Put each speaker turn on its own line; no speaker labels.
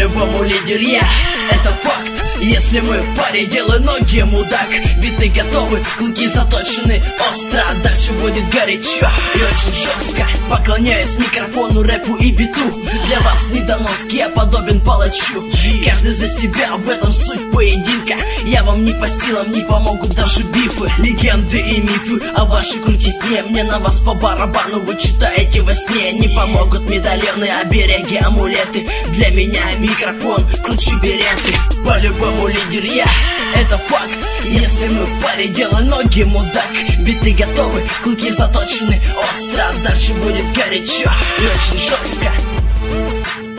По-любому лидер я, это факт. Если мы в паре, делай ноги, мудак. Биты готовы, клыки заточены остро. Дальше будет горячо и очень жестко. Поклоняюсь микрофону, рэпу и биту. Для вас недоноски, я подобен палачу. Каждый за себя, в этом суть поединка. Я вам не по силам, не помогут даже бифы, легенды и мифы о вашей крутизне. Мне на вас по барабану, вы читаете во сне. Не помогут медальоны, обереги, амулеты. Для меня микрофон круче береты. По-любому лидер я, это факт. Если мы в паре, делай ноги, мудак. Биты готовы, клыки заточены остро. Дальше будет горячо и очень жестко.